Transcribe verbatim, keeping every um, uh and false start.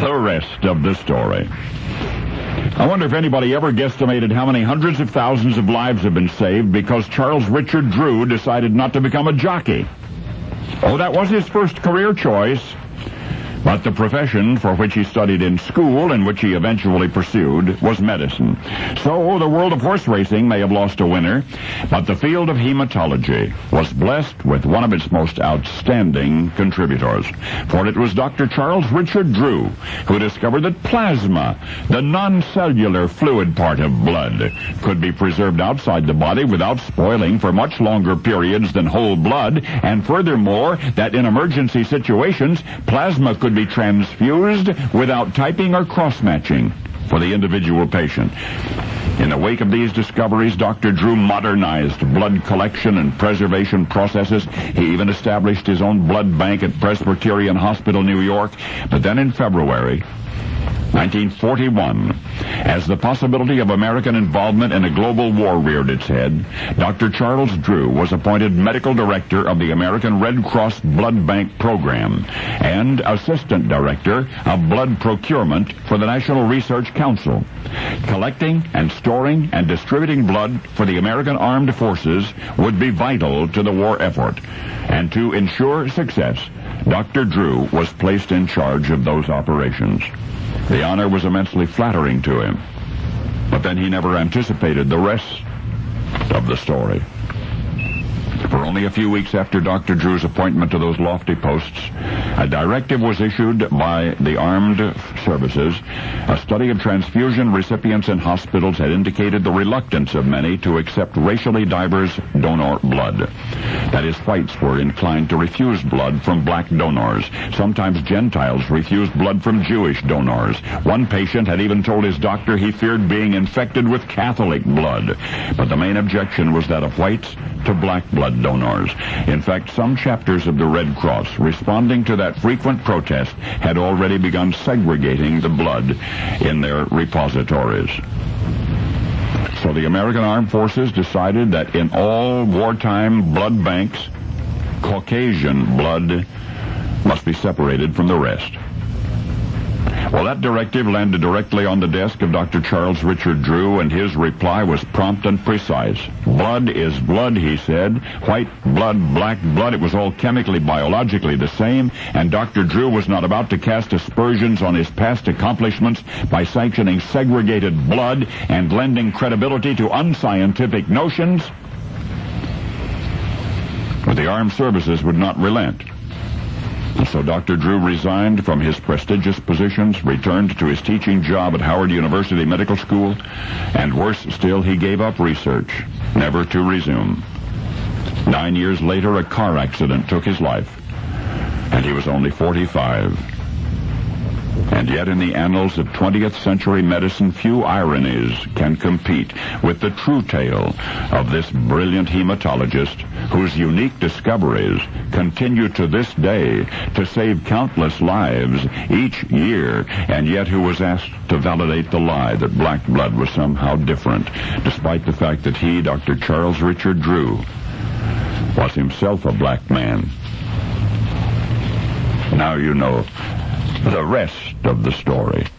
the rest of the story. I wonder if anybody ever guesstimated how many hundreds of thousands of lives have been saved because Charles Richard Drew decided not to become a jockey. Oh, that was his first career choice. But the profession for which he studied in school and which he eventually pursued was medicine. So the world of horse racing may have lost a winner, but the field of hematology was blessed with one of its most outstanding contributors. For it was Doctor Charles Richard Drew who discovered that plasma, the non-cellular fluid part of blood, could be preserved outside the body without spoiling for much longer periods than whole blood, and furthermore, that in emergency situations, plasma could be transfused without typing or cross-matching for the individual patient. In the wake of these discoveries, Doctor Drew modernized blood collection and preservation processes. He even established his own blood bank at Presbyterian Hospital, New York. But then in February nineteen forty-one, as the possibility of American involvement in a global war reared its head, Doctor Charles Drew was appointed medical director of the American Red Cross Blood Bank Program and assistant director of blood procurement for the National Research Council. Collecting and storing and distributing blood for the American Armed Forces would be vital to the war effort. And to ensure success, Doctor Drew was placed in charge of those operations. The honor was immensely flattering to him, but then he never anticipated the rest of the story. For only a few weeks after Doctor Drew's appointment to those lofty posts, a directive was issued by the armed services. A study of transfusion recipients in hospitals had indicated the reluctance of many to accept racially diverse donor blood. That is, whites were inclined to refuse blood from black donors. Sometimes Gentiles refused blood from Jewish donors. One patient had even told his doctor he feared being infected with Catholic blood. But the main objection was that of whites to black blood donors. In fact, some chapters of the Red Cross, responding to that frequent protest, had already begun segregating the blood in their repositories. So the American Armed Forces decided that in all wartime blood banks, Caucasian blood must be separated from the rest. Well, that directive landed directly on the desk of Doctor Charles Richard Drew, and his reply was prompt and precise. Blood is blood, he said. White blood, black blood, it was all chemically, biologically the same, and Doctor Drew was not about to cast aspersions on his past accomplishments by sanctioning segregated blood and lending credibility to unscientific notions. But the armed services would not relent. So Doctor Drew resigned from his prestigious positions, returned to his teaching job at Howard University Medical School, and worse still, he gave up research, never to resume. Nine years later, a car accident took his life, and he was only forty-five. And yet in the annals of twentieth century medicine, few ironies can compete with the true tale of this brilliant hematologist whose unique discoveries continue to this day to save countless lives each year, and yet who was asked to validate the lie that black blood was somehow different, despite the fact that he, Doctor Charles Richard Drew, was himself a black man. Now you know the rest of the story.